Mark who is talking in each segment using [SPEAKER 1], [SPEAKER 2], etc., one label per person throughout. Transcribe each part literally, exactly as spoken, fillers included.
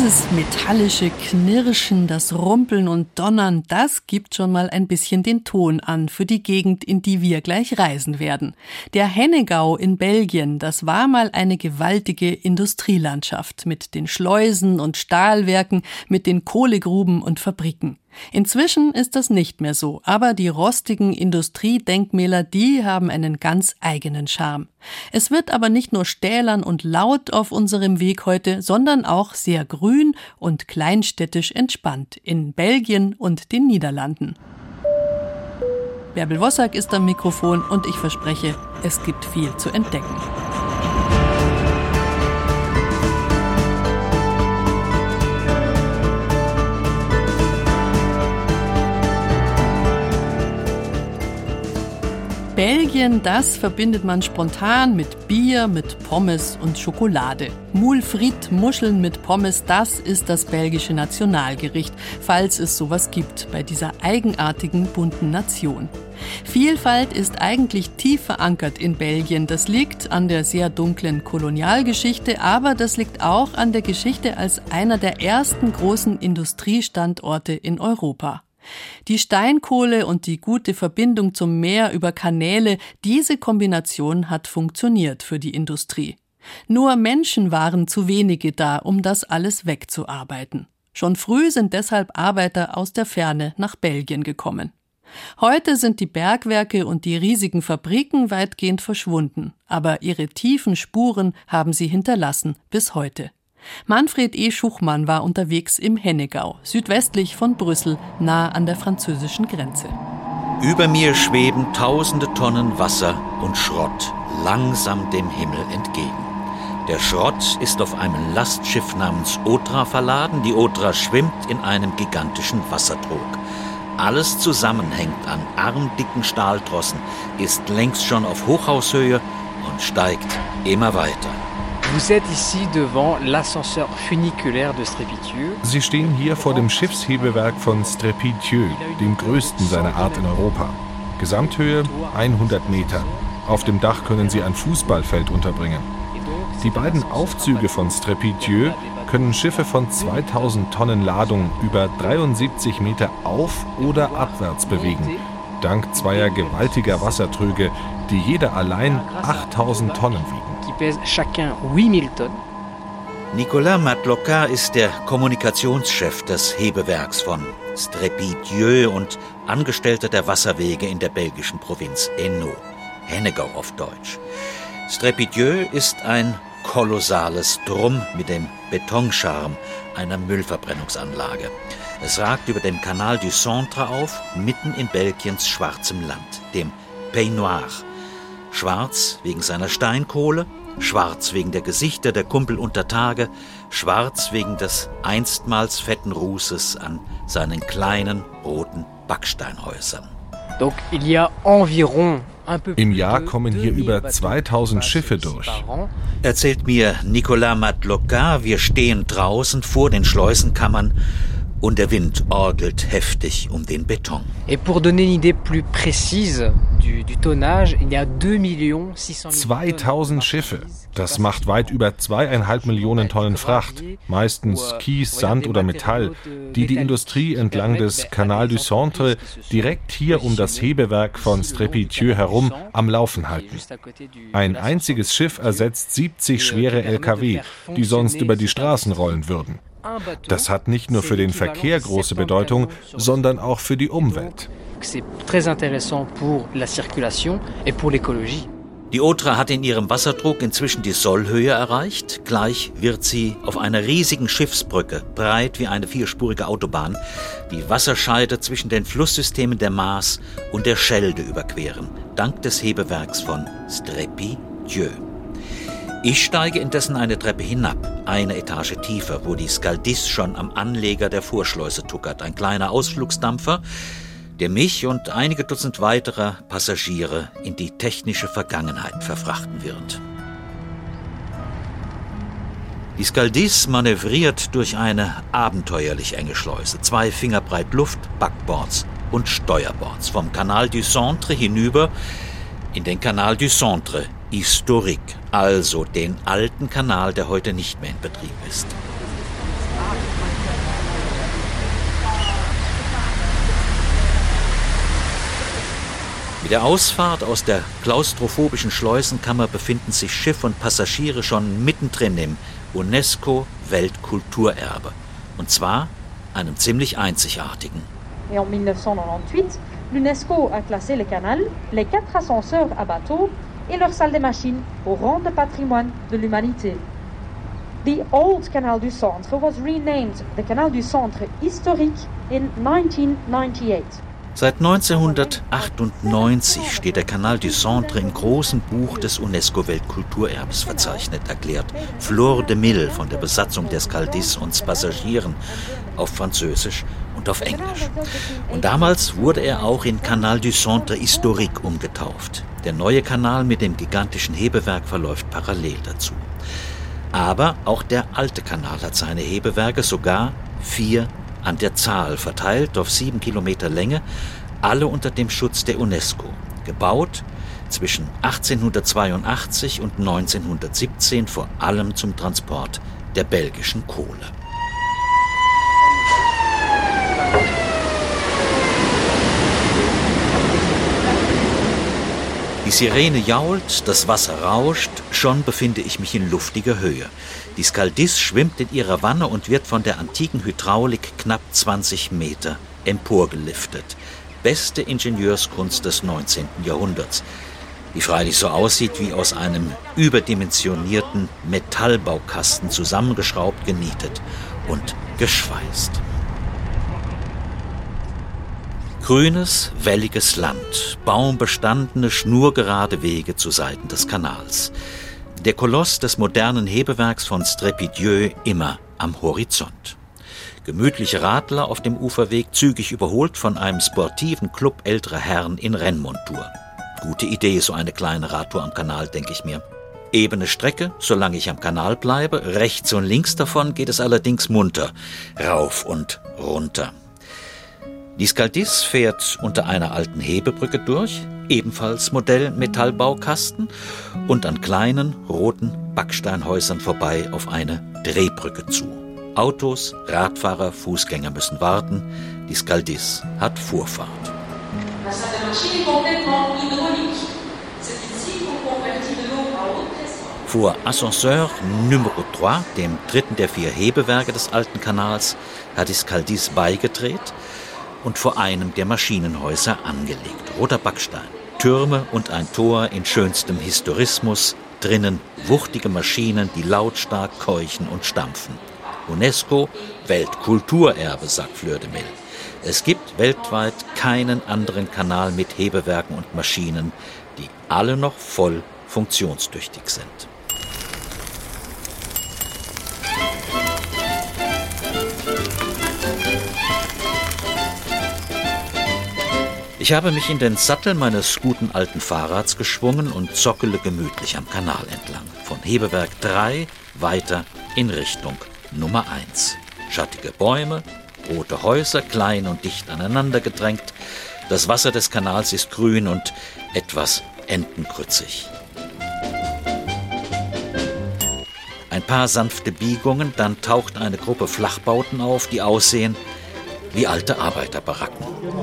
[SPEAKER 1] Dieses metallische Knirschen, das Rumpeln und Donnern, das gibt schon mal ein bisschen den Ton an für die Gegend, in die wir gleich reisen werden. Der Hennegau in Belgien, das war mal eine gewaltige Industrielandschaft mit den Schleusen und Stahlwerken, mit den Kohlegruben und Fabriken. Inzwischen ist das nicht mehr so, aber die rostigen Industriedenkmäler, die haben einen ganz eigenen Charme. Es wird aber nicht nur stählern und laut auf unserem Weg heute, sondern auch sehr grün und kleinstädtisch entspannt in Belgien und den Niederlanden. Bärbel Wossack ist am Mikrofon und ich verspreche, es gibt viel zu entdecken. Belgien, das verbindet man spontan mit Bier, mit Pommes und Schokolade. Moule frite, Muscheln mit Pommes, das ist das belgische Nationalgericht, falls es sowas gibt bei dieser eigenartigen, bunten Nation. Vielfalt ist eigentlich tief verankert in Belgien. Das liegt an der sehr dunklen Kolonialgeschichte, aber das liegt auch an der Geschichte als einer der ersten großen Industriestandorte in Europa. Die Steinkohle und die gute Verbindung zum Meer über Kanäle, diese Kombination hat funktioniert für die Industrie. Nur Menschen waren zu wenige da, um das alles wegzuarbeiten. Schon früh sind deshalb Arbeiter aus der Ferne nach Belgien gekommen. Heute sind die Bergwerke und die riesigen Fabriken weitgehend verschwunden, aber ihre tiefen Spuren haben sie hinterlassen bis heute. Manfred E. Schuchmann war unterwegs im Hennegau, südwestlich von Brüssel, nah an der französischen Grenze.
[SPEAKER 2] Über mir schweben tausende Tonnen Wasser und Schrott langsam dem Himmel entgegen. Der Schrott ist auf einem Lastschiff namens Otra verladen. Die Otra schwimmt in einem gigantischen Wassertrog. Alles zusammenhängt an armdicken Stahltrossen, ist längst schon auf Hochhaushöhe und steigt immer weiter.
[SPEAKER 3] Vous êtes ici devant l'ascenseur funiculaire de Strépitieux.
[SPEAKER 4] Sie stehen hier vor dem Schiffshebewerk von Strépitieux, dem größten seiner Art in Europa. Gesamthöhe hundert Meter. Auf dem Dach können Sie ein Fußballfeld unterbringen. Die beiden Aufzüge von Strépitieux können Schiffe von zweitausend Tonnen Ladung über dreiundsiebzig Meter auf- oder abwärts bewegen, dank zweier gewaltiger Wassertröge, die jeder allein achttausend Tonnen wiegen.
[SPEAKER 2] Nicolas Matloca ist der Kommunikationschef des Hebewerks von Strépitieux und Angestellter der Wasserwege in der belgischen Provinz Hainaut, Hennegau auf Deutsch. Strépitieux ist ein kolossales Drum mit dem Betonscharm einer Müllverbrennungsanlage. Es ragt über dem Canal du Centre auf, mitten in Belgiens schwarzem Land, dem Pays Noir. Schwarz wegen seiner Steinkohle, schwarz wegen der Gesichter der Kumpel unter Tage, schwarz wegen des einstmals fetten Rußes an seinen kleinen roten Backsteinhäusern.
[SPEAKER 3] Donc, il y a environ
[SPEAKER 4] Im Jahr kommen hier über zweitausend Schiffe durch.
[SPEAKER 2] Erzählt mir Nicolas Matloca, wir stehen draußen vor den Schleusenkammern und der Wind orgelt heftig um den Beton.
[SPEAKER 3] Et pour donner une idée plus précise du, du tonnage, il y a deux millions six cent mille
[SPEAKER 4] zweitausend Schiffe. Das macht weit über zweieinhalb Millionen Tonnen Fracht, meistens Kies, Sand oder Metall, die die Industrie entlang des Canal du Centre direkt hier um das Hebewerk von Strépitieux herum am Laufen halten. Ein einziges Schiff ersetzt siebzig schwere L K W, die sonst über die Straßen rollen würden. Das hat nicht nur für den Verkehr große Bedeutung, sondern auch für die Umwelt.
[SPEAKER 2] Die Otra hat in ihrem Wasserdruck inzwischen die Sollhöhe erreicht. Gleich wird sie auf einer riesigen Schiffsbrücke, breit wie eine vierspurige Autobahn, die Wasserscheide zwischen den Flusssystemen der Maas und der Schelde überqueren, dank des Hebewerks von Strépitieux. Ich steige indessen eine Treppe hinab, eine Etage tiefer, wo die Scaldis schon am Anleger der Vorschleuse tuckert, ein kleiner Ausflugsdampfer, der mich und einige Dutzend weiterer Passagiere in die technische Vergangenheit verfrachten wird. Die Scaldis manövriert durch eine abenteuerlich enge Schleuse, zwei Finger breit Luft, Backboards und Steuerboards, vom Canal du Centre hinüber in den Canal du Centre Historique, also den alten Kanal, der heute nicht mehr in Betrieb ist. Mit der Ausfahrt aus der klaustrophobischen Schleusenkammer befinden sich Schiff und Passagiere schon mittendrin im UNESCO-Weltkulturerbe. Und zwar einem ziemlich einzigartigen.
[SPEAKER 5] Et en dix-neuf cent neunante-huit, l'UNESCO a classé le canal, les quatre ascenseurs à bateau et leur salle des machines au rang de patrimoine de l'humanité. The old Canal du Centre was renamed the Canal du Centre historique in nineteen ninety-eight.
[SPEAKER 2] Seit neunzehnhundertachtundneunzig steht der Canal du Centre im großen Buch des UNESCO-Weltkulturerbes verzeichnet, erklärt Flore de Mille von der Besatzung des Scaldis und Passagieren auf Französisch und auf Englisch. Und damals wurde er auch in Canal du Centre historique umgetauft. Der neue Kanal mit dem gigantischen Hebewerk verläuft parallel dazu. Aber auch der alte Kanal hat seine Hebewerke, sogar vier an der Zahl, verteilt auf sieben Kilometer Länge, alle unter dem Schutz der UNESCO. Gebaut zwischen achtzehnhundertzweiundachtzig und neunzehnhundertsiebzehn, vor allem zum Transport der belgischen Kohle. Die Sirene jault, das Wasser rauscht, schon befinde ich mich in luftiger Höhe. Die Scaldis schwimmt in ihrer Wanne und wird von der antiken Hydraulik knapp zwanzig Meter emporgeliftet. Beste Ingenieurskunst des neunzehnten Jahrhunderts, die freilich so aussieht wie aus einem überdimensionierten Metallbaukasten zusammengeschraubt, genietet und geschweißt. Grünes, welliges Land, baumbestandene, schnurgerade Wege zu Seiten des Kanals. Der Koloss des modernen Hebewerks von Strepy-Dieu immer am Horizont. Gemütliche Radler auf dem Uferweg, zügig überholt von einem sportiven Club älterer Herren in Rennmontur. Gute Idee, so eine kleine Radtour am Kanal, denke ich mir. Ebene Strecke, solange ich am Kanal bleibe. Rechts und links davon geht es allerdings munter, rauf und runter. Die Scaldis fährt unter einer alten Hebebrücke durch, ebenfalls Modell Metallbaukasten, und an kleinen, roten Backsteinhäusern vorbei auf eine Drehbrücke zu. Autos, Radfahrer, Fußgänger müssen warten. Die Scaldis hat Vorfahrt. Vor Ascenseur Numero drei, dem dritten der vier Hebewerke des alten Kanals, hat die Scaldis beigedreht und vor einem der Maschinenhäuser angelegt. Roter Backstein, Türme und ein Tor in schönstem Historismus, drinnen wuchtige Maschinen, die lautstark keuchen und stampfen. UNESCO Weltkulturerbe, sagt Fleur de Mille. Es gibt weltweit keinen anderen Kanal mit Hebewerken und Maschinen, die alle noch voll funktionstüchtig sind. Ich habe mich in den Sattel meines guten alten Fahrrads geschwungen und zockele gemütlich am Kanal entlang. Von Hebewerk drei weiter in Richtung Nummer eins. Schattige Bäume, rote Häuser, klein und dicht aneinander gedrängt. Das Wasser des Kanals ist grün und etwas entengrützig. Ein paar sanfte Biegungen, dann taucht eine Gruppe Flachbauten auf, die aussehen wie alte Arbeiterbaracken.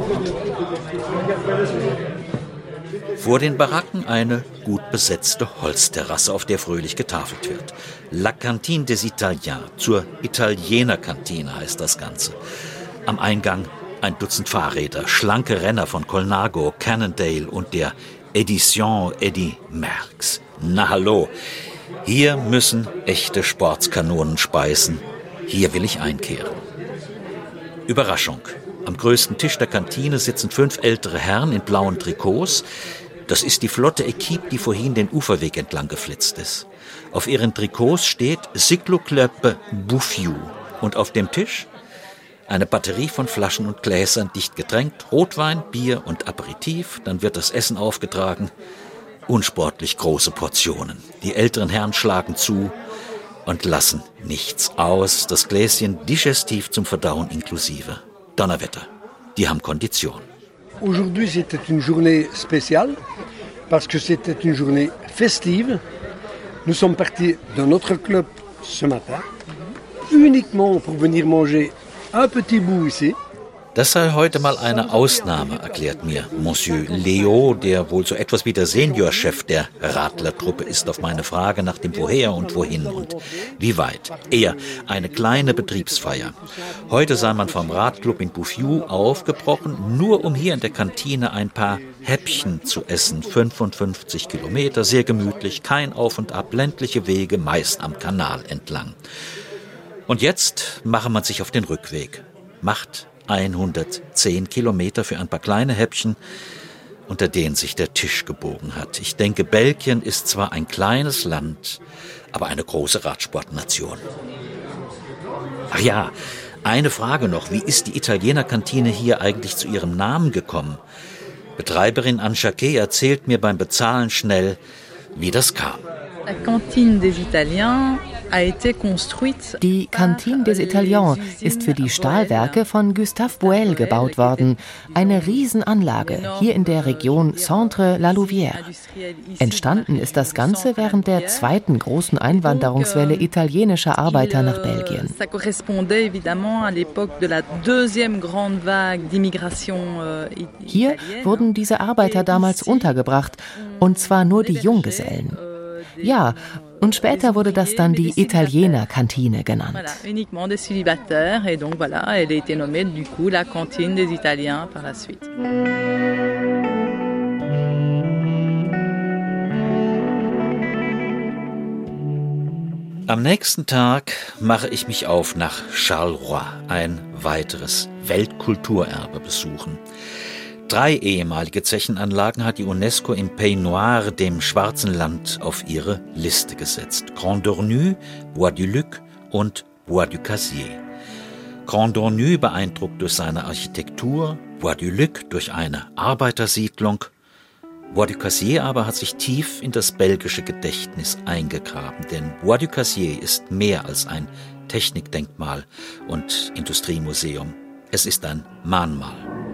[SPEAKER 2] Vor den Baracken eine gut besetzte Holzterrasse, auf der fröhlich getafelt wird. La Cantine des Italiens, zur Italienerkantine heißt das Ganze. Am Eingang ein Dutzend Fahrräder, schlanke Renner von Colnago, Cannondale und der Edition Eddy Merckx. Na hallo, hier müssen echte Sportskanonen speisen. Hier will ich einkehren. Überraschung. Am größten Tisch der Kantine sitzen fünf ältere Herren in blauen Trikots. Das ist die flotte Equipe, die vorhin den Uferweg entlang geflitzt ist. Auf ihren Trikots steht Cycloclub Bouffiou. Und auf dem Tisch eine Batterie von Flaschen und Gläsern, dicht getränkt, Rotwein, Bier und Aperitif. Dann wird das Essen aufgetragen. Unsportlich große Portionen. Die älteren Herren schlagen zu und lassen nichts aus. Das Gläschen digestiv zum Verdauen inklusive. Donnerwetter, die haben Kondition.
[SPEAKER 6] Aujourd'hui, c'était une journée spéciale parce que c'était une journée festive. Nous sommes partis de notre club ce matin, uniquement pour venir manger un petit bout ici.
[SPEAKER 2] Das sei heute mal eine Ausnahme, erklärt mir Monsieur Leo, der wohl so etwas wie der Seniorchef der Radlertruppe ist, auf meine Frage nach dem Woher und Wohin und wie weit. Eher eine kleine Betriebsfeier. Heute sei man vom Radclub in Bouffiou aufgebrochen, nur um hier in der Kantine ein paar Häppchen zu essen. fünfundfünfzig Kilometer, sehr gemütlich, kein Auf und Ab, ländliche Wege, meist am Kanal entlang. Und jetzt mache man sich auf den Rückweg. Macht hundertzehn Kilometer für ein paar kleine Häppchen, unter denen sich der Tisch gebogen hat. Ich denke, Belgien ist zwar ein kleines Land, aber eine große Radsportnation. Ach ja, eine Frage noch. Wie ist die Italiener-Kantine hier eigentlich zu ihrem Namen gekommen? Betreiberin Anne Jacquet erzählt mir beim Bezahlen schnell, wie das kam.
[SPEAKER 7] La Cantine des Italiens
[SPEAKER 8] Die Cantine des Italiens ist für die Stahlwerke von Gustave Boel gebaut worden. Eine Riesenanlage hier in der Region Centre-La Louvière. Entstanden ist das Ganze während der zweiten großen Einwanderungswelle italienischer Arbeiter nach Belgien. Hier wurden diese Arbeiter damals untergebracht, und zwar nur die Junggesellen. Ja, und später wurde das dann die Italiener-Kantine genannt.
[SPEAKER 2] Am nächsten Tag mache ich mich auf nach Charleroi, ein weiteres Weltkulturerbe besuchen. Drei ehemalige Zechenanlagen hat die UNESCO im Pays Noir, dem Schwarzen Land, auf ihre Liste gesetzt. Grand Dornu, Bois du Luc und Bois du Cazier. Grand Dornu beeindruckt durch seine Architektur, Bois du Luc durch eine Arbeitersiedlung. Bois du Cazier aber hat sich tief in das belgische Gedächtnis eingegraben, denn Bois du Cazier ist mehr als ein Technikdenkmal und Industriemuseum. Es ist ein Mahnmal.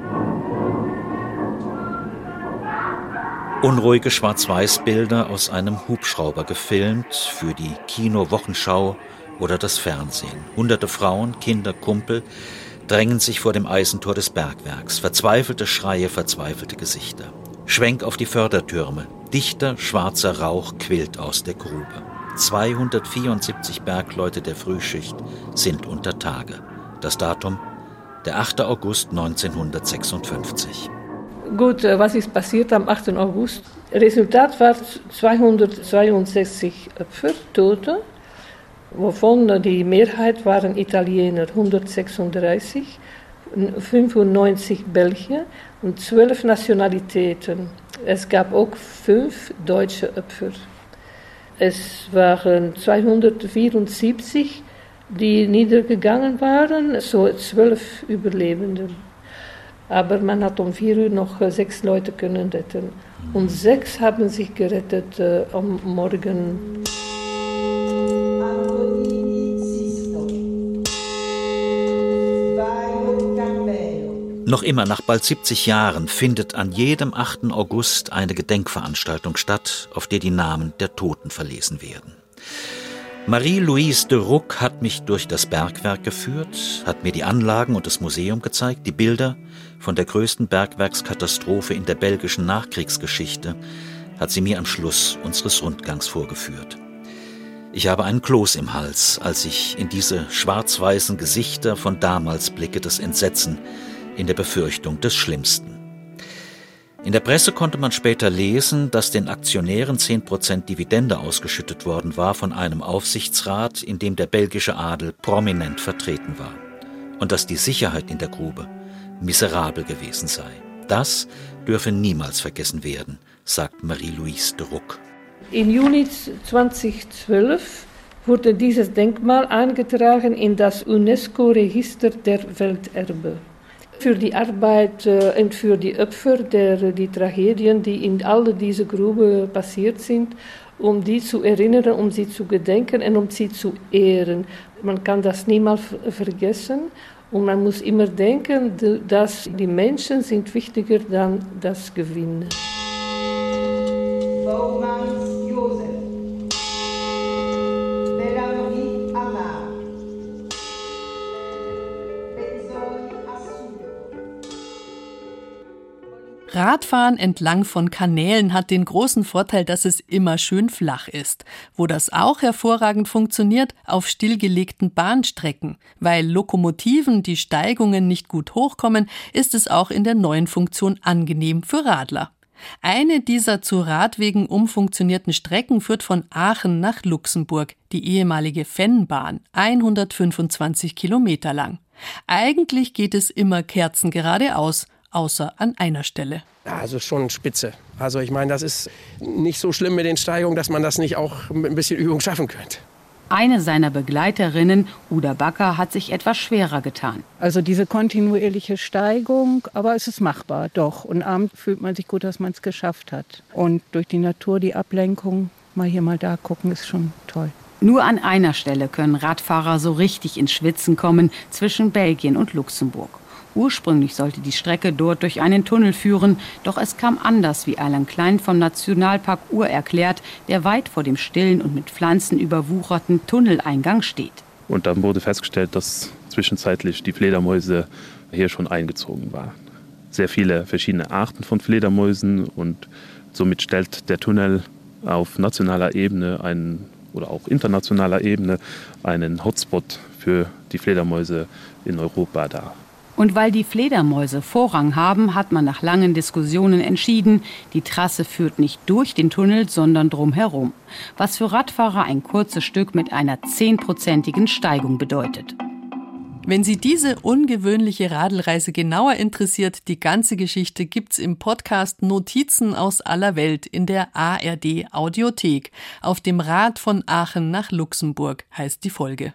[SPEAKER 2] Unruhige Schwarz-Weiß-Bilder aus einem Hubschrauber gefilmt für die Kino-Wochenschau oder das Fernsehen. Hunderte Frauen, Kinder, Kumpel drängen sich vor dem Eisentor des Bergwerks. Verzweifelte Schreie, verzweifelte Gesichter. Schwenk auf die Fördertürme. Dichter, schwarzer Rauch quillt aus der Grube. zweihundertvierundsiebzig Bergleute der Frühschicht sind unter Tage. Das Datum? Der achte August neunzehnhundertsechsundfünfzig.
[SPEAKER 9] Gut, was ist passiert am achten August? Resultat war zweihundertzweiundsechzig Opfer, Tote, wovon die Mehrheit waren Italiener, hundertsechsunddreißig, fünfundneunzig Belgier und zwölf Nationalitäten. Es gab auch fünf deutsche Opfer. Es waren zweihundertvierundsiebzig, die niedergegangen waren, so zwölf Überlebende. Aber man hat um vier Uhr noch äh, sechs Leute können retten. Und sechs haben sich gerettet äh, am Morgen.
[SPEAKER 2] Noch immer nach bald siebzig Jahren findet an jedem achten August eine Gedenkveranstaltung statt, auf der die Namen der Toten verlesen werden. Marie-Louise de Ruck hat mich durch das Bergwerk geführt, hat mir die Anlagen und das Museum gezeigt, die Bilder von der größten Bergwerkskatastrophe in der belgischen Nachkriegsgeschichte hat sie mir am Schluss unseres Rundgangs vorgeführt. Ich habe einen Kloß im Hals, als ich in diese schwarz-weißen Gesichter von damals blicke, das Entsetzen in der Befürchtung des Schlimmsten. In der Presse konnte man später lesen, dass den Aktionären zehn Prozent Dividende ausgeschüttet worden war von einem Aufsichtsrat, in dem der belgische Adel prominent vertreten war. Und dass die Sicherheit in der Grube miserabel gewesen sei. Das dürfe niemals vergessen werden, sagt Marie-Louise de Ruck.
[SPEAKER 9] Im Juni zweitausendzwölf wurde dieses Denkmal eingetragen in das UNESCO-Register der Welterbe. Für die Arbeit äh, und für die Opfer der die Tragödien, die in all diese Gruben passiert sind, um die zu erinnern, um sie zu gedenken und um sie zu ehren. Man kann das niemals vergessen und man muss immer denken, dass die Menschen sind wichtiger als das Gewinn.
[SPEAKER 1] Radfahren entlang von Kanälen hat den großen Vorteil, dass es immer schön flach ist. Wo das auch hervorragend funktioniert, auf stillgelegten Bahnstrecken. Weil Lokomotiven die Steigungen nicht gut hochkommen, ist es auch in der neuen Funktion angenehm für Radler. Eine dieser zu Radwegen umfunktionierten Strecken führt von Aachen nach Luxemburg, die ehemalige Fennbahn, hundertfünfundzwanzig Kilometer lang. Eigentlich geht es immer kerzengeradeaus, außer an einer Stelle.
[SPEAKER 10] Ja, also schon spitze. Also ich meine, das ist nicht so schlimm mit den Steigungen, dass man das nicht auch mit ein bisschen Übung schaffen könnte.
[SPEAKER 11] Eine seiner Begleiterinnen, Uda Backer, hat sich etwas schwerer getan.
[SPEAKER 12] Also diese kontinuierliche Steigung, aber es ist machbar, doch. Und abends fühlt man sich gut, dass man es geschafft hat. Und durch die Natur, die Ablenkung, mal hier, mal da gucken, ist schon toll.
[SPEAKER 11] Nur an einer Stelle können Radfahrer so richtig ins Schwitzen kommen, zwischen Belgien und Luxemburg. Ursprünglich sollte die Strecke dort durch einen Tunnel führen, doch es kam anders, wie Alain Klein vom Nationalpark Ur erklärt, der weit vor dem stillen und mit Pflanzen überwucherten Tunneleingang steht.
[SPEAKER 13] Und dann wurde festgestellt, dass zwischenzeitlich die Fledermäuse hier schon eingezogen waren. Sehr viele verschiedene Arten von Fledermäusen und somit stellt der Tunnel auf nationaler Ebene einen, oder auch internationaler Ebene einen Hotspot für die Fledermäuse in Europa dar.
[SPEAKER 11] Und weil die Fledermäuse Vorrang haben, hat man nach langen Diskussionen entschieden, die Trasse führt nicht durch den Tunnel, sondern drumherum. Was für Radfahrer ein kurzes Stück mit einer zehnprozentigen Steigung bedeutet.
[SPEAKER 1] Wenn Sie diese ungewöhnliche Radlreise genauer interessiert, die ganze Geschichte gibt's im Podcast Notizen aus aller Welt in der A R D Audiothek. Auf dem Rad von Aachen nach Luxemburg heißt die Folge.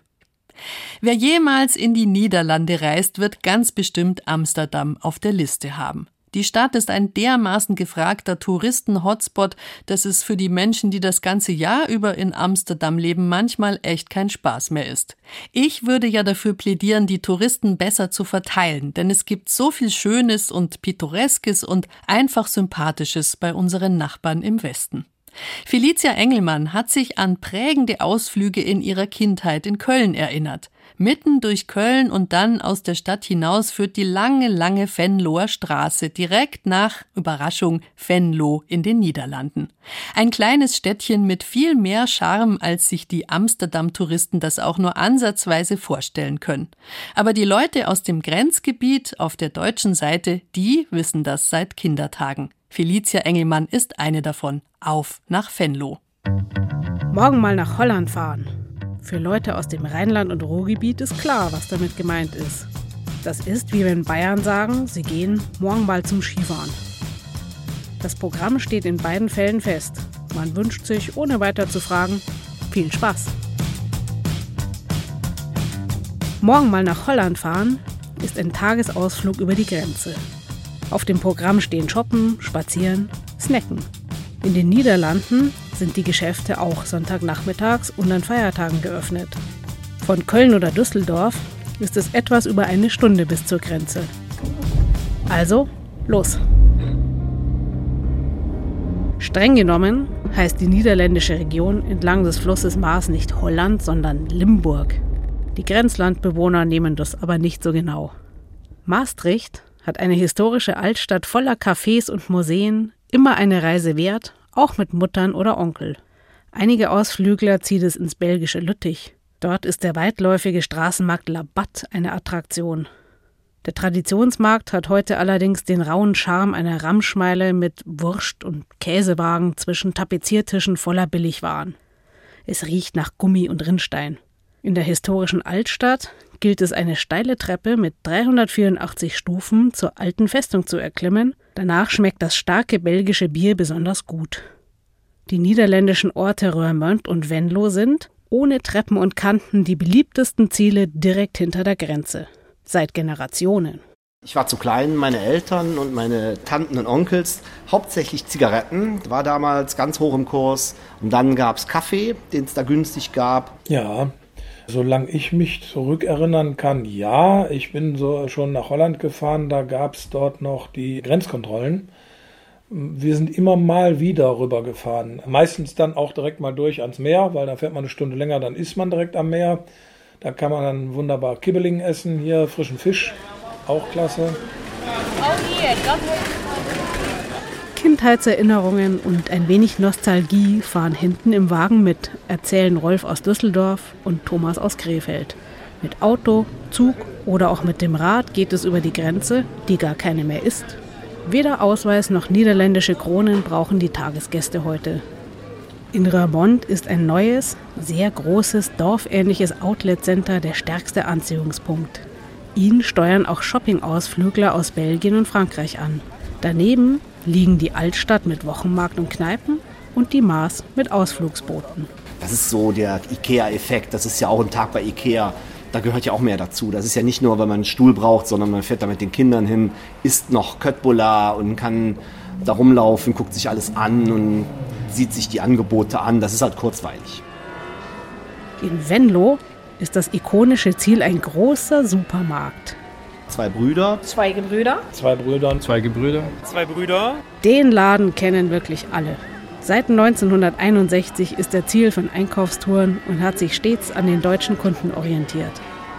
[SPEAKER 1] Wer jemals in die Niederlande reist, wird ganz bestimmt Amsterdam auf der Liste haben. Die Stadt ist ein dermaßen gefragter Touristen-Hotspot, dass es für die Menschen, die das ganze Jahr über in Amsterdam leben, manchmal echt kein Spaß mehr ist. Ich würde ja dafür plädieren, die Touristen besser zu verteilen, denn es gibt so viel Schönes und Pittoreskes und einfach Sympathisches bei unseren Nachbarn im Westen. Felicia Engelmann hat sich an prägende Ausflüge in ihrer Kindheit in Köln erinnert. Mitten durch Köln und dann aus der Stadt hinaus führt die lange, lange Venloer Straße direkt nach, Überraschung, Venlo in den Niederlanden. Ein kleines Städtchen mit viel mehr Charme, als sich die Amsterdam-Touristen das auch nur ansatzweise vorstellen können. Aber die Leute aus dem Grenzgebiet auf der deutschen Seite, die wissen das seit Kindertagen. Felicia Engelmann ist eine davon. Auf nach Venlo.
[SPEAKER 12] Morgen mal nach Holland fahren. Für Leute aus dem Rheinland- und Ruhrgebiet ist klar, was damit gemeint ist. Das ist, wie wenn Bayern sagen, sie gehen morgen mal zum Skifahren. Das Programm steht in beiden Fällen fest. Man wünscht sich, ohne weiter zu fragen, viel Spaß. Morgen mal nach Holland fahren ist ein Tagesausflug über die Grenze. Auf dem Programm stehen Shoppen, Spazieren, Snacken. In den Niederlanden sind die Geschäfte auch Sonntagnachmittags und an Feiertagen geöffnet. Von Köln oder Düsseldorf ist es etwas über eine Stunde bis zur Grenze. Also, los! Streng genommen heißt die niederländische Region entlang des Flusses Maas nicht Holland, sondern Limburg. Die Grenzlandbewohner nehmen das aber nicht so genau. Maastricht hat eine historische Altstadt voller Cafés und Museen, immer eine Reise wert, auch mit Muttern oder Onkel. Einige Ausflügler zieht es ins belgische Lüttich. Dort ist der weitläufige Straßenmarkt Labatt eine Attraktion. Der Traditionsmarkt hat heute allerdings den rauen Charme einer Ramschmeile mit Wurst- und Käsewagen zwischen Tapeziertischen voller Billigwaren. Es riecht nach Gummi und Rinnstein. In der historischen Altstadt gilt es, eine steile Treppe mit dreihundertvierundachtzig Stufen zur alten Festung zu erklimmen. Danach schmeckt das starke belgische Bier besonders gut. Die niederländischen Orte Roermond und Venlo sind, ohne Treppen und Kanten, die beliebtesten Ziele direkt hinter der Grenze. Seit Generationen.
[SPEAKER 14] Ich war zu klein, meine Eltern und meine Tanten und Onkels, hauptsächlich Zigaretten, war damals ganz hoch im Kurs. Und dann gab es Kaffee, den es da günstig gab.
[SPEAKER 15] Ja, solange ich mich zurückerinnern kann, ja. Ich bin so schon nach Holland gefahren, da gab es dort noch die Grenzkontrollen. Wir sind immer mal wieder rübergefahren. Meistens dann auch direkt mal durch ans Meer, weil da fährt man eine Stunde länger, dann ist man direkt am Meer. Da kann man dann wunderbar Kibbeling essen, hier frischen Fisch, auch klasse.
[SPEAKER 16] Oh hier, das
[SPEAKER 12] Kindheitserinnerungen und ein wenig Nostalgie fahren hinten im Wagen mit, erzählen Rolf aus Düsseldorf und Thomas aus Krefeld. Mit Auto, Zug oder auch mit dem Rad geht es über die Grenze, die gar keine mehr ist. Weder Ausweis noch niederländische Kronen brauchen die Tagesgäste heute. In Roermond ist ein neues, sehr großes, dorfähnliches Outlet-Center der stärkste Anziehungspunkt. Ihn steuern auch Shopping-Ausflügler aus Belgien und Frankreich an. Daneben liegen die Altstadt mit Wochenmarkt und Kneipen und die Maas mit Ausflugsbooten.
[SPEAKER 14] Das ist so der Ikea-Effekt. Das ist ja auch ein Tag bei Ikea. Da gehört ja auch mehr dazu. Das ist ja nicht nur, weil man einen Stuhl braucht, sondern man fährt da mit den Kindern hin, isst noch Köttbullar und kann da rumlaufen, guckt sich alles an und sieht sich die Angebote an. Das ist halt kurzweilig.
[SPEAKER 12] In Venlo ist das ikonische Ziel ein großer Supermarkt.
[SPEAKER 14] Zwei Brüder.
[SPEAKER 7] Zwei Gebrüder.
[SPEAKER 15] Zwei Brüder.
[SPEAKER 16] Zwei Gebrüder.
[SPEAKER 17] Zwei Brüder.
[SPEAKER 12] Den Laden kennen wirklich alle. Seit neunzehnhunderteinundsechzig ist er Ziel von Einkaufstouren und hat sich stets an den deutschen Kunden orientiert.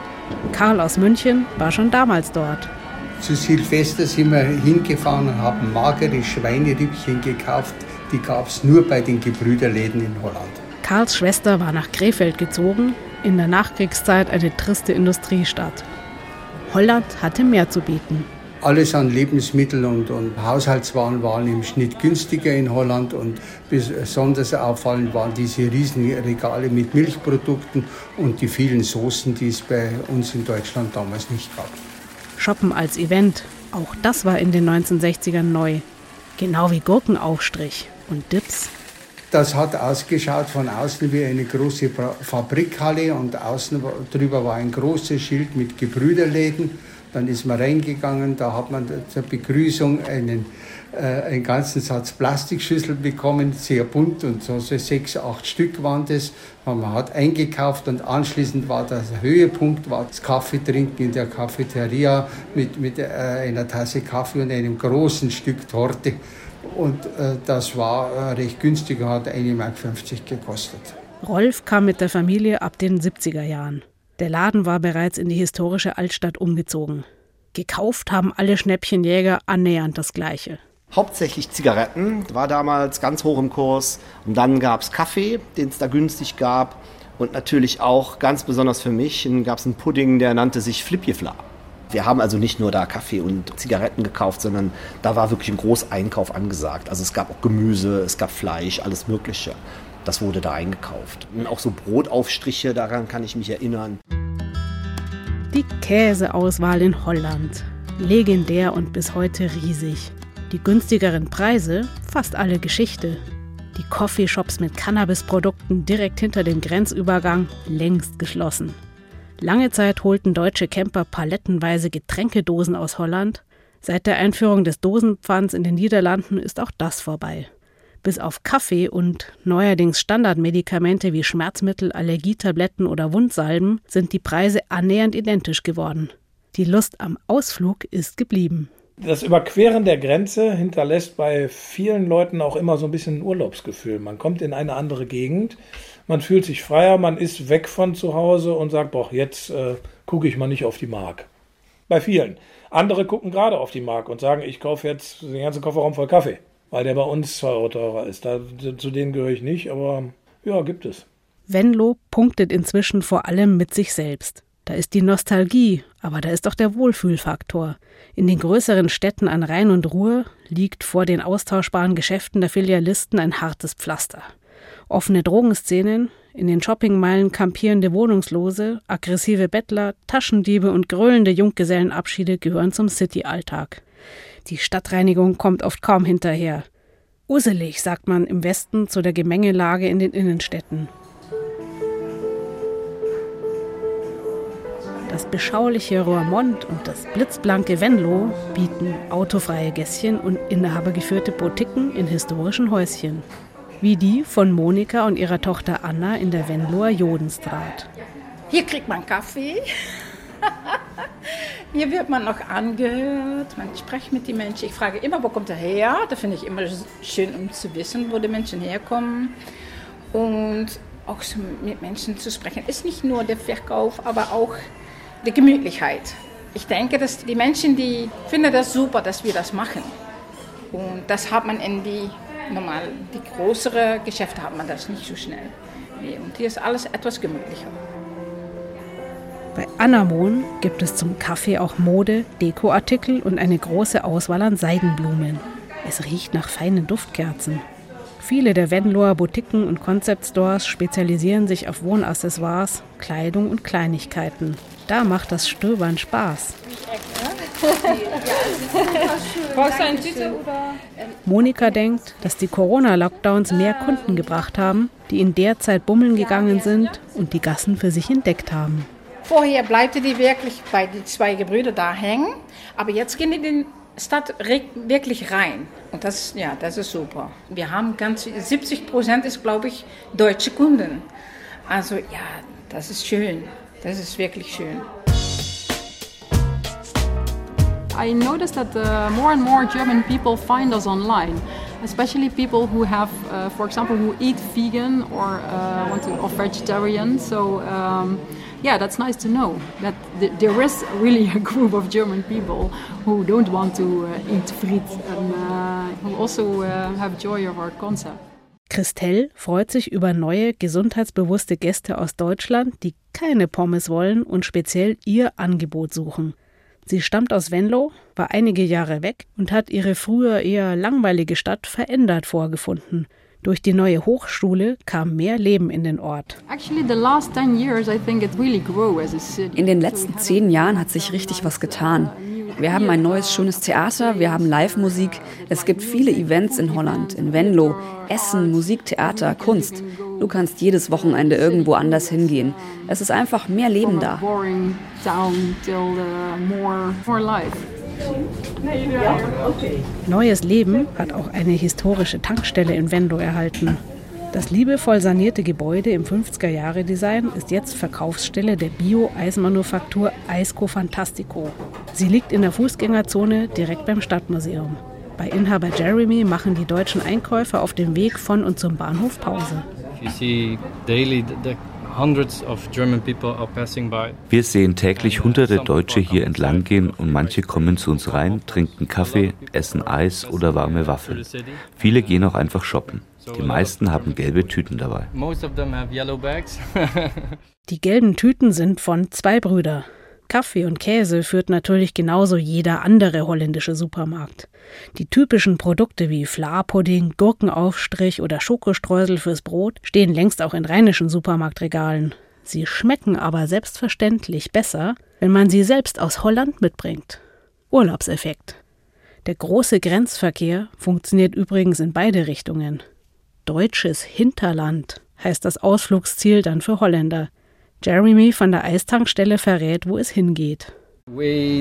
[SPEAKER 12] Karl aus München war schon damals dort.
[SPEAKER 18] Zu Silvester sind wir hingefahren und haben magere Schweinerippchen gekauft. Die gab es nur bei den Gebrüderläden in Holland.
[SPEAKER 12] Karls Schwester war nach Krefeld gezogen, in der Nachkriegszeit eine triste Industriestadt. Holland hatte mehr zu bieten.
[SPEAKER 18] Alles an Lebensmitteln und, und Haushaltswaren waren im Schnitt günstiger in Holland und besonders auffallend waren diese riesigen Regale mit Milchprodukten und die vielen Soßen, die es bei uns in Deutschland damals nicht gab.
[SPEAKER 12] Shoppen als Event, auch das war in den neunzehnhundertsechzigern neu. Genau wie Gurkenaufstrich und Dips.
[SPEAKER 18] Das hat ausgeschaut von außen wie eine große Fabrikhalle und außen drüber war ein großes Schild mit Gebrüderläden. Dann ist man reingegangen, da hat man zur Begrüßung einen, äh, einen ganzen Satz Plastikschüsseln bekommen, sehr bunt und so, so sechs, acht Stück waren das. Man hat eingekauft und anschließend war der Höhepunkt, war das Kaffee trinken in der Cafeteria mit, mit äh, einer Tasse Kaffee und einem großen Stück Torte. Und äh, das war äh, recht günstig, hat eine Mark fünfzig gekostet.
[SPEAKER 12] Rolf kam mit der Familie ab den siebziger Jahren. Der Laden war bereits in die historische Altstadt umgezogen. Gekauft haben alle Schnäppchenjäger annähernd das Gleiche.
[SPEAKER 14] Hauptsächlich Zigaretten, war damals ganz hoch im Kurs. Und dann gab es Kaffee, den es da günstig gab. Und natürlich auch, ganz besonders für mich, gab es einen Pudding, der nannte sich Flipjefla. Wir haben also nicht nur da Kaffee und Zigaretten gekauft, sondern da war wirklich ein Großeinkauf angesagt. Also es gab auch Gemüse, es gab Fleisch, alles Mögliche. Das wurde da eingekauft. Und auch so Brotaufstriche, daran kann ich mich erinnern.
[SPEAKER 12] Die Käseauswahl in Holland. Legendär und bis heute riesig. Die günstigeren Preise, fast alle Geschichte. Die Coffeeshops mit Cannabisprodukten direkt hinter dem Grenzübergang, längst geschlossen. Lange Zeit holten deutsche Camper palettenweise Getränkedosen aus Holland. Seit der Einführung des Dosenpfands in den Niederlanden ist auch das vorbei. Bis auf Kaffee und neuerdings Standardmedikamente wie Schmerzmittel, Allergietabletten oder Wundsalben sind die Preise annähernd identisch geworden. Die Lust am Ausflug ist geblieben.
[SPEAKER 15] Das Überqueren der Grenze hinterlässt bei vielen Leuten auch immer so ein bisschen ein Urlaubsgefühl. Man kommt in eine andere Gegend, man fühlt sich freier, man ist weg von zu Hause und sagt, boah, jetzt äh, gucke ich mal nicht auf die Mark. Bei vielen. Andere gucken gerade auf die Mark und sagen, ich kaufe jetzt den ganzen Kofferraum voll Kaffee, weil der bei uns zwei Euro teurer ist. Da, zu denen gehöre ich nicht, aber ja, gibt es.
[SPEAKER 12] Venlo punktet inzwischen vor allem mit sich selbst. Da ist die Nostalgie, aber da ist auch der Wohlfühlfaktor. In den größeren Städten an Rhein und Ruhr liegt vor den austauschbaren Geschäften der Filialisten ein hartes Pflaster. Offene Drogenszenen, in den Shoppingmeilen kampierende Wohnungslose, aggressive Bettler, Taschendiebe und gröhlende Junggesellenabschiede gehören zum City-Alltag. Die Stadtreinigung kommt oft kaum hinterher. Uselig, sagt man im Westen zu der Gemengelage in den Innenstädten. Das beschauliche Roermond und das blitzblanke Venlo bieten autofreie Gässchen und inhabergeführte Boutiquen in historischen Häuschen. Wie die von Monika und ihrer Tochter Anna in der Venloer Jodenstraat.
[SPEAKER 19] Hier kriegt man Kaffee. Hier wird man noch angehört, man spricht mit den Menschen. Ich frage immer, wo kommt er her? Das finde ich immer schön, um zu wissen, wo die Menschen herkommen. Und auch so mit Menschen zu sprechen, ist nicht nur der Verkauf, aber auch die Gemütlichkeit. Ich denke, dass die Menschen, die finden das super, dass wir das machen. Und das hat man in die normal, die größeren Geschäfte hat man das nicht so schnell. Nee, und hier ist alles etwas gemütlicher.
[SPEAKER 12] Bei Anamon gibt es zum Kaffee auch Mode, Dekoartikel und eine große Auswahl an Seidenblumen. Es riecht nach feinen Duftkerzen. Viele der Venloer Boutiquen und Concept Stores spezialisieren sich auf Wohnaccessoires, Kleidung und Kleinigkeiten. Da macht das Stöbern Spaß.
[SPEAKER 19] Brauchst du eine Tüte oder?
[SPEAKER 12] Monika denkt, dass die Corona-Lockdowns mehr Kunden gebracht haben, die in der Zeit bummeln gegangen sind und die Gassen für sich entdeckt haben.
[SPEAKER 19] Vorher bleibte die wirklich bei den zwei Gebrüder da hängen, aber jetzt gehen die in die Stadt wirklich rein. Und das, ja, das ist super. Wir haben ganz siebzig Prozent ist, glaube ich, deutsche Kunden. Also ja, das ist schön. Das ist wirklich schön.
[SPEAKER 16] I noticed that uh, more and more German people find us online, especially people who have, uh, for example, who eat vegan or uh, want to, or vegetarian. So um, yeah, that's nice to know that th- there is really a group of German people who don't want to uh, eat fried and uh, who also uh, have joy of our concept.
[SPEAKER 12] Christelle freut sich über neue, gesundheitsbewusste Gäste aus Deutschland, die keine Pommes wollen und speziell ihr Angebot suchen. Sie stammt aus Venlo, war einige Jahre weg und hat ihre früher eher langweilige Stadt verändert vorgefunden. Durch die neue Hochschule kam mehr Leben in den Ort.
[SPEAKER 17] In den letzten zehn Jahren hat sich richtig was getan. Wir haben ein neues, schönes Theater, wir haben Live-Musik. Es gibt viele Events in Holland, in Venlo. Essen, Musik, Theater, Kunst. Du kannst jedes Wochenende irgendwo anders hingehen. Es ist einfach mehr Leben da.
[SPEAKER 12] Neues Leben hat auch eine historische Tankstelle in Venlo erhalten. Das liebevoll sanierte Gebäude im fünfziger-Jahre-Design ist jetzt Verkaufsstelle der Bio-Eismanufaktur Eisco Fantastico. Sie liegt in der Fußgängerzone direkt beim Stadtmuseum. Bei Inhaber Jeremy machen die deutschen Einkäufer auf dem Weg von und zum Bahnhof Pause.
[SPEAKER 20] Wir sehen täglich hunderte Deutsche hier entlang gehen und manche kommen zu uns rein, trinken Kaffee, essen Eis oder warme Waffeln. Viele gehen auch einfach shoppen. Die meisten haben gelbe Tüten dabei.
[SPEAKER 12] Die gelben Tüten sind von zwei Brüdern. Kaffee und Käse führt natürlich genauso jeder andere holländische Supermarkt. Die typischen Produkte wie Vlapudding, Gurkenaufstrich oder Schokostreusel fürs Brot stehen längst auch in rheinischen Supermarktregalen. Sie schmecken aber selbstverständlich besser, wenn man sie selbst aus Holland mitbringt. Urlaubseffekt. Der große Grenzverkehr funktioniert übrigens in beide Richtungen. Deutsches Hinterland heißt das Ausflugsziel dann für Holländer. Jeremy von der Eistankstelle verrät, wo es hingeht.
[SPEAKER 20] Wir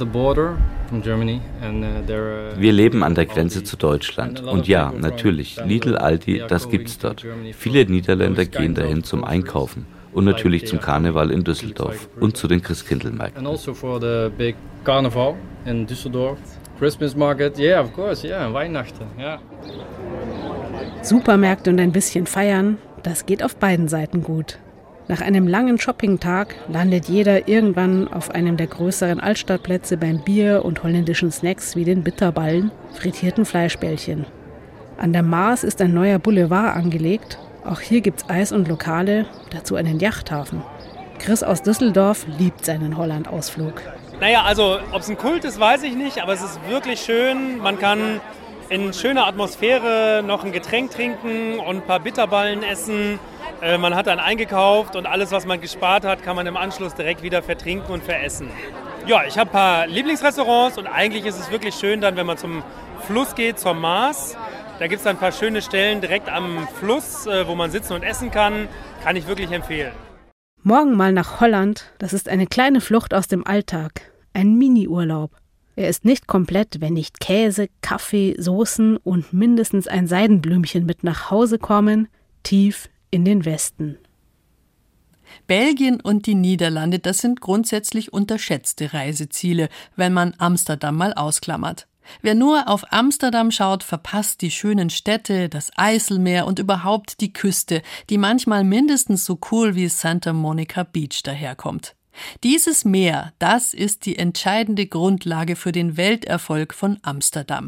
[SPEAKER 20] leben an der Grenze zu Deutschland. Und ja, natürlich, Lidl, Aldi, das gibt's dort. Viele Niederländer gehen dahin zum Einkaufen. Und natürlich zum Karneval in Düsseldorf und zu den Christkindlmärkten.
[SPEAKER 21] Christmas market, yeah, of course, yeah, Weihnachten, ja.
[SPEAKER 12] Supermärkte und ein bisschen feiern, das geht auf beiden Seiten gut. Nach einem langen Shoppingtag landet jeder irgendwann auf einem der größeren Altstadtplätze beim Bier und holländischen Snacks wie den Bitterballen, frittierten Fleischbällchen. An der Maas ist ein neuer Boulevard angelegt. Auch hier gibt's Eis und Lokale, dazu einen Yachthafen. Chris aus Düsseldorf liebt seinen Holland-Ausflug.
[SPEAKER 22] Naja, also ob es ein Kult ist, weiß ich nicht, aber es ist wirklich schön. Man kann in schöner Atmosphäre noch ein Getränk trinken und ein paar Bitterballen essen. Äh, man hat dann eingekauft und alles, was man gespart hat, kann man im Anschluss direkt wieder vertrinken und veressen. Ja, ich habe ein paar Lieblingsrestaurants und eigentlich ist es wirklich schön dann, wenn man zum Fluss geht, zur Maas. Da gibt es dann ein paar schöne Stellen direkt am Fluss, äh, wo man sitzen und essen kann. Kann ich wirklich empfehlen.
[SPEAKER 12] Morgen mal nach Holland, das ist eine kleine Flucht aus dem Alltag, ein Mini-Urlaub. Er ist nicht komplett, wenn nicht Käse, Kaffee, Soßen und mindestens ein Seidenblümchen mit nach Hause kommen, tief in den Westen.
[SPEAKER 1] Belgien und die Niederlande, das sind grundsätzlich unterschätzte Reiseziele, wenn man Amsterdam mal ausklammert. Wer nur auf Amsterdam schaut, verpasst die schönen Städte, das Eiselmeer und überhaupt die Küste, die manchmal mindestens so cool wie Santa Monica Beach daherkommt. Dieses Meer, das ist die entscheidende Grundlage für den Welterfolg von Amsterdam.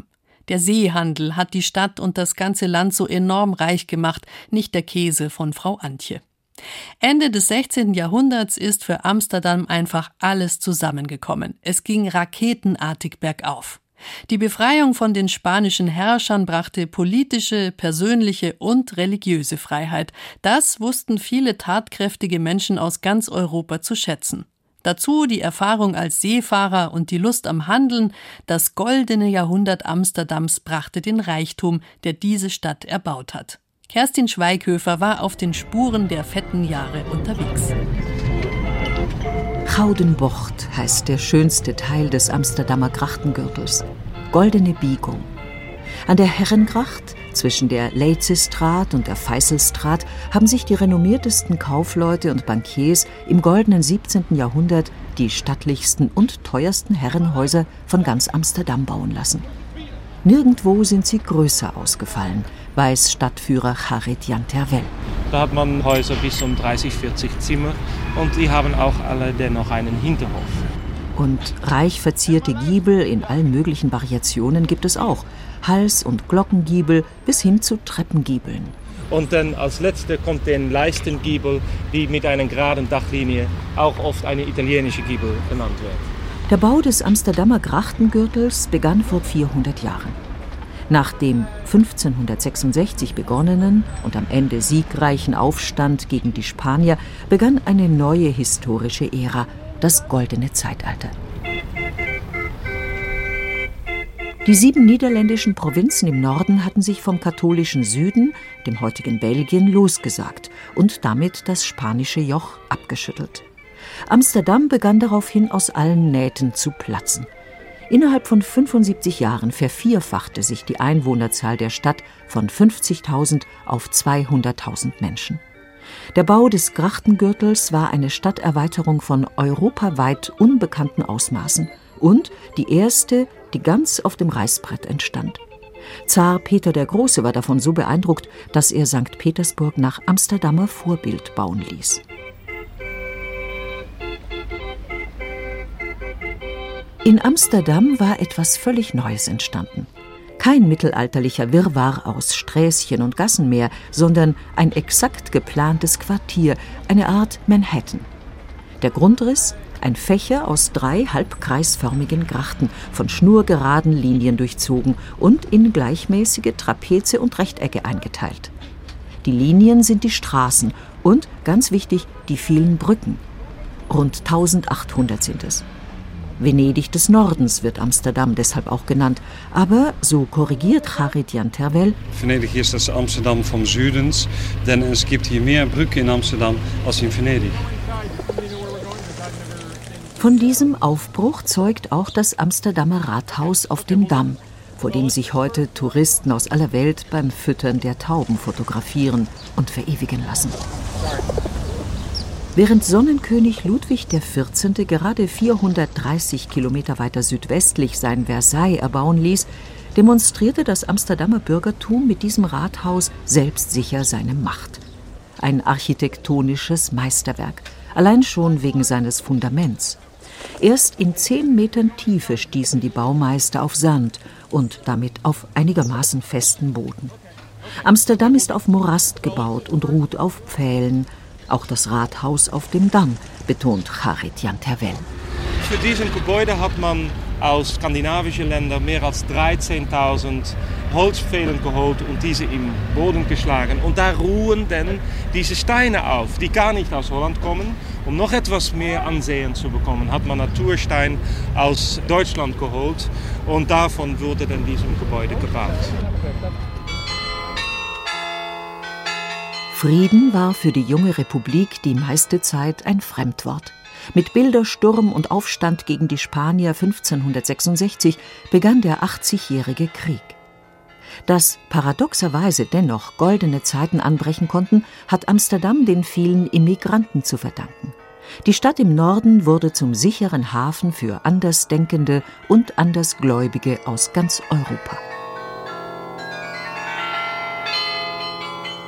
[SPEAKER 1] Der Seehandel hat die Stadt und das ganze Land so enorm reich gemacht, nicht der Käse von Frau Antje. Ende des sechzehnten Jahrhunderts ist für Amsterdam einfach alles zusammengekommen. Es ging raketenartig bergauf. Die Befreiung von den spanischen Herrschern brachte politische, persönliche und religiöse Freiheit. Das wussten viele tatkräftige Menschen aus ganz Europa zu schätzen. Dazu die Erfahrung als Seefahrer und die Lust am Handeln. Das goldene Jahrhundert Amsterdams brachte den Reichtum, der diese Stadt erbaut hat. Kerstin Schweighöfer war auf den Spuren der fetten Jahre unterwegs.
[SPEAKER 3] Goudenbocht heißt der schönste Teil des Amsterdamer Grachtengürtels. Goldene Biegung. An der Herrengracht, zwischen der Leydsstraat und der Vijzelstraat, haben sich die renommiertesten Kaufleute und Bankiers im goldenen siebzehnten Jahrhundert die stattlichsten und teuersten Herrenhäuser von ganz Amsterdam bauen lassen. Nirgendwo sind sie größer ausgefallen, weiß Stadtführer Gerrit Jan Terwel.
[SPEAKER 4] Da hat man Häuser bis um dreißig, vierzig Zimmer und die haben auch alle dennoch einen Hinterhof.
[SPEAKER 3] Und reich verzierte Giebel in allen möglichen Variationen gibt es auch. Hals- und Glockengiebel bis hin zu Treppengiebeln.
[SPEAKER 4] Und dann als letzter kommt der Leistengiebel, die mit einer geraden Dachlinie auch oft eine italienische Giebel genannt wird.
[SPEAKER 3] Der Bau des Amsterdamer Grachtengürtels begann vor vierhundert Jahren. Nach dem fünfzehnhundertsechsundsechzig begonnenen und am Ende siegreichen Aufstand gegen die Spanier begann eine neue historische Ära, das Goldene Zeitalter. Die sieben niederländischen Provinzen im Norden hatten sich vom katholischen Süden, dem heutigen Belgien, losgesagt und damit das spanische Joch abgeschüttelt. Amsterdam begann daraufhin aus allen Nähten zu platzen. Innerhalb von fünfundsiebzig Jahren vervierfachte sich die Einwohnerzahl der Stadt von fünfzigtausend auf zweihunderttausend Menschen. Der Bau des Grachtengürtels war eine Stadterweiterung von europaweit unbekannten Ausmaßen und die erste, die ganz auf dem Reißbrett entstand. Zar Peter der Große war davon so beeindruckt, dass er Sankt Petersburg nach Amsterdamer Vorbild bauen ließ. In Amsterdam war etwas völlig Neues entstanden. Kein mittelalterlicher Wirrwarr aus Sträßchen und Gassen mehr, sondern ein exakt geplantes Quartier, eine Art Manhattan. Der Grundriss: ein Fächer aus drei halbkreisförmigen Grachten, von schnurgeraden Linien durchzogen und in gleichmäßige Trapeze und Rechtecke eingeteilt. Die Linien sind die Straßen und, ganz wichtig, die vielen Brücken. Rund eintausendachthundert sind es. Venedig des Nordens wird Amsterdam deshalb auch genannt. Aber, so korrigiert Gerrit Jan Terwel,
[SPEAKER 23] Venedig ist das Amsterdam vom Südens, denn es gibt hier mehr Brücken in Amsterdam als in Venedig.
[SPEAKER 3] Von diesem Aufbruch zeugt auch das Amsterdamer Rathaus auf dem Dam, vor dem sich heute Touristen aus aller Welt beim Füttern der Tauben fotografieren und verewigen lassen. Während Sonnenkönig Ludwig der Vierzehnte gerade vierhundertdreißig Kilometer weiter südwestlich sein Versailles erbauen ließ, demonstrierte das Amsterdamer Bürgertum mit diesem Rathaus selbstsicher seine Macht. Ein architektonisches Meisterwerk, allein schon wegen seines Fundaments. Erst in zehn Metern Tiefe stießen die Baumeister auf Sand und damit auf einigermaßen festen Boden. Amsterdam ist auf Morast gebaut und ruht auf Pfählen. Auch das Rathaus auf dem Dam, betont Gerrit Jan Terwel.
[SPEAKER 4] Für diesen Gebäude hat man aus skandinavischen Ländern mehr als dreizehntausend Holzpfählen geholt und diese im Boden geschlagen. Und da ruhen dann diese Steine auf, die gar nicht aus Holland kommen. Um noch etwas mehr Ansehen zu bekommen, hat man Naturstein aus Deutschland geholt und davon wurde dann dieses Gebäude gebaut.
[SPEAKER 3] Frieden war für die junge Republik die meiste Zeit ein Fremdwort. Mit Bildersturm und Aufstand gegen die Spanier fünfzehnhundertsechsundsechzig begann der achtzigjährige Krieg. Dass paradoxerweise dennoch goldene Zeiten anbrechen konnten, hat Amsterdam den vielen Immigranten zu verdanken. Die Stadt im Norden wurde zum sicheren Hafen für Andersdenkende und Andersgläubige aus ganz Europa.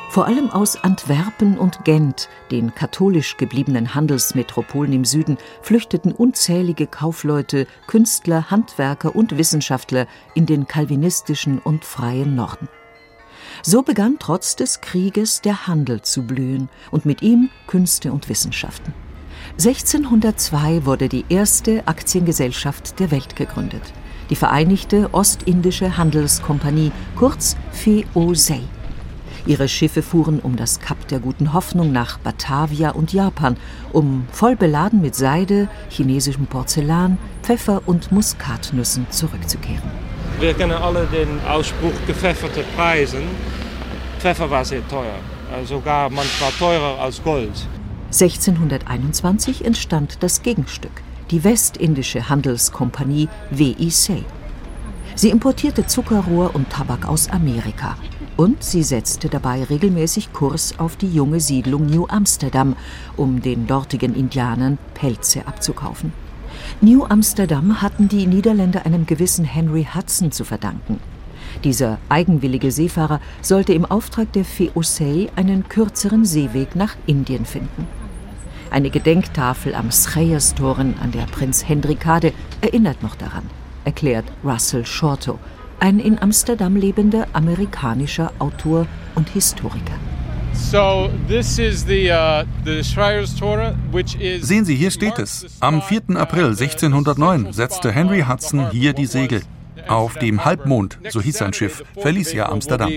[SPEAKER 3] Vor allem aus Antwerpen und Gent, den katholisch gebliebenen Handelsmetropolen im Süden, flüchteten unzählige Kaufleute, Künstler, Handwerker und Wissenschaftler in den calvinistischen und freien Norden. So begann trotz des Krieges der Handel zu blühen und mit ihm Künste und Wissenschaften. sechzehnhundertzwei wurde die erste Aktiengesellschaft der Welt gegründet, die Vereinigte Ostindische Handelskompanie, kurz V O S E I. Ihre Schiffe fuhren um das Kap der Guten Hoffnung nach Batavia und Japan, um voll beladen mit Seide, chinesischem Porzellan, Pfeffer und Muskatnüssen zurückzukehren.
[SPEAKER 4] Wir kennen alle den Ausspruch gepfefferte Preisen. Pfeffer war sehr teuer, sogar manchmal teurer als Gold.
[SPEAKER 3] sechzehnhunderteinundzwanzig entstand das Gegenstück, die Westindische Handelskompanie V I S E I. Sie importierte Zuckerrohr und Tabak aus Amerika. Und sie setzte dabei regelmäßig Kurs auf die junge Siedlung New Amsterdam, um den dortigen Indianern Pelze abzukaufen. New Amsterdam hatten die Niederländer einem gewissen Henry Hudson zu verdanken. Dieser eigenwillige Seefahrer sollte im Auftrag der V O S E I einen kürzeren Seeweg nach Indien finden. Eine Gedenktafel am Schreierstoren an der Prinz Hendrikade erinnert noch daran, erklärt Russell Shorto, ein in Amsterdam lebender amerikanischer Autor und Historiker.
[SPEAKER 5] Sehen Sie, hier steht es. Am vierten April sechzehnhundertneun setzte Henry Hudson hier die Segel. Auf dem Halbmond, so hieß sein Schiff, verließ er Amsterdam.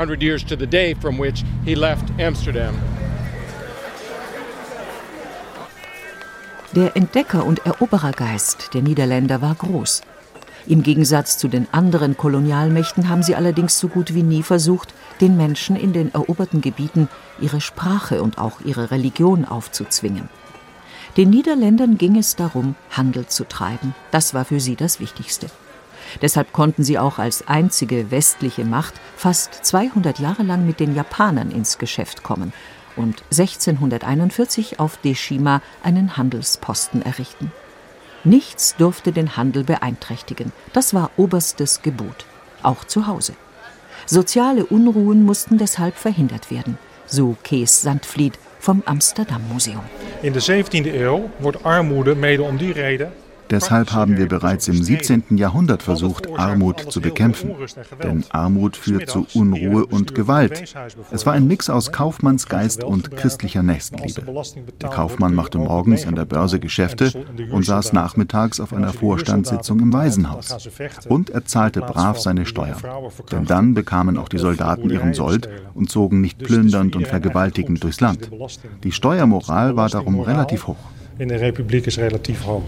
[SPEAKER 3] Der Entdecker- und Eroberergeist der Niederländer war groß. Im Gegensatz zu den anderen Kolonialmächten haben sie allerdings so gut wie nie versucht, den Menschen in den eroberten Gebieten ihre Sprache und auch ihre Religion aufzuzwingen. Den Niederländern ging es darum, Handel zu treiben. Das war für sie das Wichtigste. Deshalb konnten sie auch als einzige westliche Macht fast zweihundert Jahre lang mit den Japanern ins Geschäft kommen und sechzehnhunderteinundvierzig auf Deshima einen Handelsposten errichten. Nichts durfte den Handel beeinträchtigen. Das war oberstes Gebot, auch zu Hause. Soziale Unruhen mussten deshalb verhindert werden, so Kees Sandvliet vom Amsterdam Museum.
[SPEAKER 6] In der zeventiende Eeuw wordt armoede mede om die reden.
[SPEAKER 8] Deshalb haben wir bereits im siebzehnten Jahrhundert versucht, Armut zu bekämpfen. Denn Armut führt zu Unruhe und Gewalt. Es war ein Mix aus Kaufmannsgeist und christlicher Nächstenliebe. Der Kaufmann machte morgens an der Börse Geschäfte und saß nachmittags auf einer Vorstandssitzung im Waisenhaus. Und er zahlte brav seine Steuern. Denn dann bekamen auch die Soldaten ihren Sold und zogen nicht plündernd und vergewaltigend durchs Land. Die Steuermoral war darum relativ hoch.
[SPEAKER 6] In der Republik ist relativ hoch.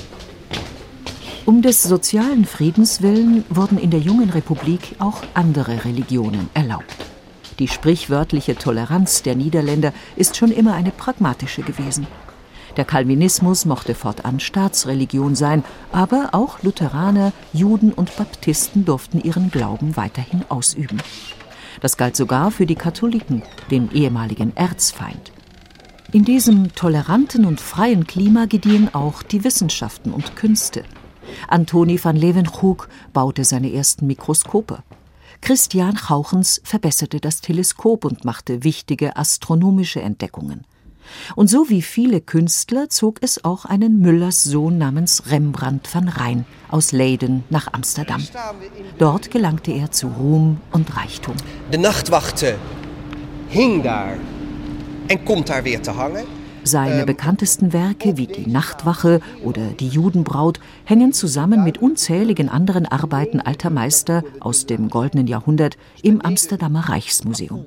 [SPEAKER 3] Um des sozialen Friedens willen wurden in der jungen Republik auch andere Religionen erlaubt. Die sprichwörtliche Toleranz der Niederländer ist schon immer eine pragmatische gewesen. Der Calvinismus mochte fortan Staatsreligion sein, aber auch Lutheraner, Juden und Baptisten durften ihren Glauben weiterhin ausüben. Das galt sogar für die Katholiken, den ehemaligen Erzfeind. In diesem toleranten und freien Klima gediehen auch die Wissenschaften und Künste. Antoni van Leeuwenhoek baute seine ersten Mikroskope. Christian Gauchens verbesserte das Teleskop und machte wichtige astronomische Entdeckungen. Und so wie viele Künstler zog es auch einen Müllers Sohn namens Rembrandt van Rijn aus Leiden nach Amsterdam. Dort gelangte er zu Ruhm und Reichtum.
[SPEAKER 24] De Nachtwachte hing daar en komt daar weer te hangen.
[SPEAKER 3] Seine bekanntesten Werke wie die Nachtwache oder die Judenbraut hängen zusammen mit unzähligen anderen Arbeiten alter Meister aus dem goldenen Jahrhundert im Amsterdamer Rijksmuseum.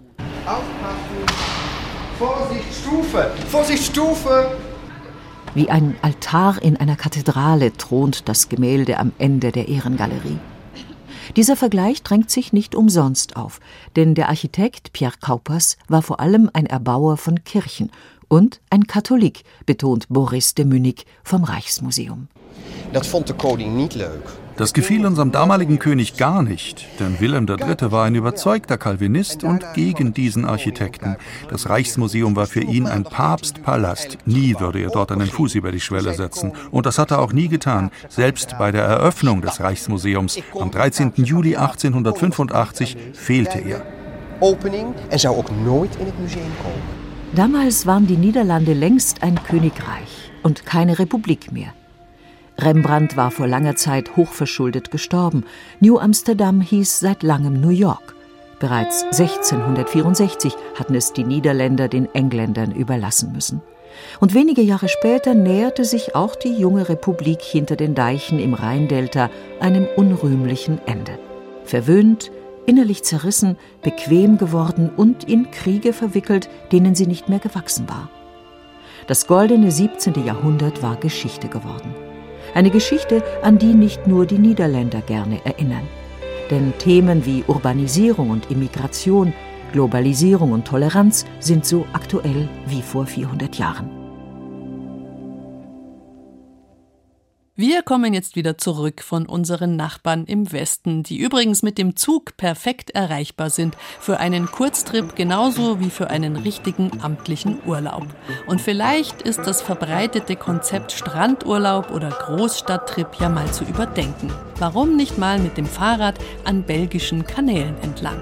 [SPEAKER 24] Vorsicht, Stufe! Vorsicht, Stufe!
[SPEAKER 3] Wie ein Altar in einer Kathedrale thront das Gemälde am Ende der Ehrengalerie. Dieser Vergleich drängt sich nicht umsonst auf, denn der Architekt Pierre Cuypers war vor allem ein Erbauer von Kirchen und ein Katholik, betont Boris de Munnik vom Rijksmuseum.
[SPEAKER 24] Das fand der Koning nicht leuk.
[SPEAKER 5] Das gefiel unserem damaligen König gar nicht, denn Willem der Dritte war ein überzeugter Calvinist und gegen diesen Architekten. Das Rijksmuseum war für ihn ein Papstpalast. Nie würde er dort einen Fuß über die Schwelle setzen. Und das hat er auch nie getan, selbst bei der Eröffnung des Rijksmuseums. Am dreizehnten Juli achtzehnhundertfünfundachtzig fehlte er.
[SPEAKER 24] opening en zou ook nooit in het museum komen.
[SPEAKER 3] Damals waren die Niederlande längst ein Königreich und keine Republik mehr. Rembrandt war vor langer Zeit hochverschuldet gestorben. New Amsterdam hieß seit langem New York. Bereits sechzehnhundertvierundsechzig hatten es die Niederländer den Engländern überlassen müssen. Und wenige Jahre später näherte sich auch die junge Republik hinter den Deichen im Rheindelta einem unrühmlichen Ende. Verwöhnt, innerlich zerrissen, bequem geworden und in Kriege verwickelt, denen sie nicht mehr gewachsen war. Das goldene siebzehnte Jahrhundert war Geschichte geworden. Eine Geschichte, an die nicht nur die Niederländer gerne erinnern. Denn Themen wie Urbanisierung und Immigration, Globalisierung und Toleranz sind so aktuell wie vor vierhundert Jahren.
[SPEAKER 1] Wir kommen jetzt wieder zurück von unseren Nachbarn im Westen, die übrigens mit dem Zug perfekt erreichbar sind, für einen Kurztrip genauso wie für einen richtigen amtlichen Urlaub. Und vielleicht ist das verbreitete Konzept Strandurlaub oder Großstadttrip ja mal zu überdenken. Warum nicht mal mit dem Fahrrad an belgischen Kanälen entlang?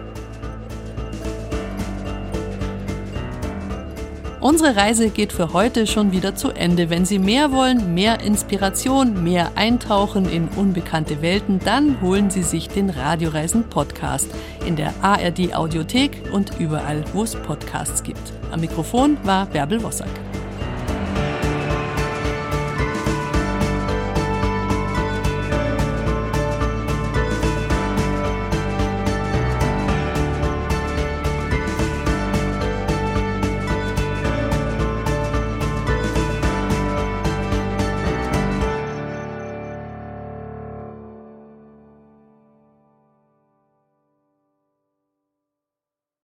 [SPEAKER 1] Unsere Reise geht für heute schon wieder zu Ende. Wenn Sie mehr wollen, mehr Inspiration, mehr Eintauchen in unbekannte Welten, dann holen Sie sich den Radioreisen-Podcast in der A R D-Audiothek und überall, wo es Podcasts gibt. Am Mikrofon war Bärbel Wossack.